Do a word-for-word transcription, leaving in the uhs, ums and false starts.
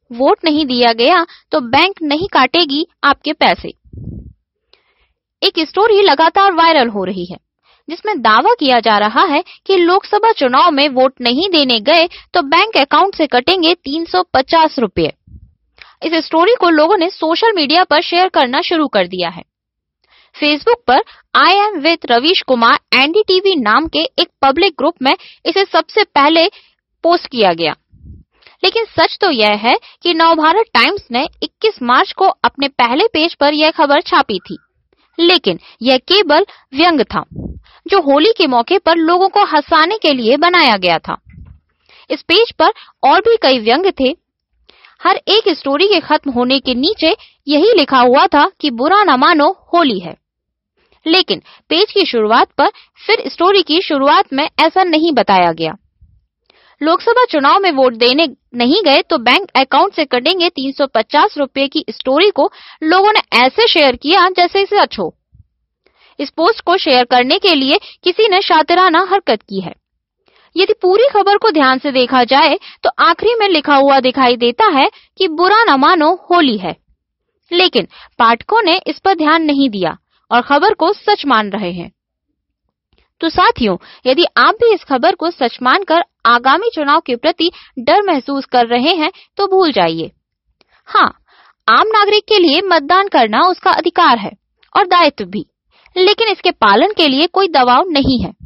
Vote नहीं दिया गया तो बैंक नहीं काटेगी आपके पैसे। एक स्टोरी लगातार वायरल हो रही है जिसमें दावा किया जा रहा है कि लोकसभा चुनाव में वोट नहीं देने गए तो बैंक अकाउंट से कटेंगे तीन सौ पचास रुपए। इस स्टोरी को लोगों ने सोशल मीडिया पर शेयर करना शुरू कर दिया है। फेसबुक पर I am with Ravish Kumar NDTV नाम के एक पब्लिक ग्रुप में इसे सबसे पहले पोस्ट किया गया। लेकिन सच तो यह है कि नवभारत टाइम्स ने इक्कीस मार्च को अपने पहले पेज पर यह खबर छापी थी, लेकिन यह केवल व्यंग था जो होली के मौके पर लोगों को हंसाने के लिए बनाया गया था। इस पेज पर और भी कई व्यंग थे। हर एक स्टोरी के खत्म होने के नीचे यही लिखा हुआ था कि बुरा न मानो होली है। लेकिन पेज की शुरुआत पर फिर स्टोरी की शुरुआत में ऐसा नहीं बताया गया। लोकसभा चुनाव में वोट देने नहीं गए तो बैंक अकाउंट से कटेंगे तीन सौ पचास रुपए की स्टोरी को लोगों ने ऐसे शेयर किया जैसे इसे सच हो। इस पोस्ट को शेयर करने के लिए किसी ने शातिराना हरकत की है। यदि पूरी खबर को ध्यान से देखा जाए तो आखिरी में लिखा हुआ दिखाई देता है कि बुरा न मानो होली है, लेकिन पाठकों ने इस पर ध्यान नहीं दिया और खबर को सच मान रहे हैं। तो साथियों, यदि आप भी इस खबर को सच मानकर आगामी चुनाव के प्रति डर महसूस कर रहे हैं तो भूल जाइए। हाँ, आम नागरिक के लिए मतदान करना उसका अधिकार है और दायित्व भी, लेकिन इसके पालन के लिए कोई दबाव नहीं है।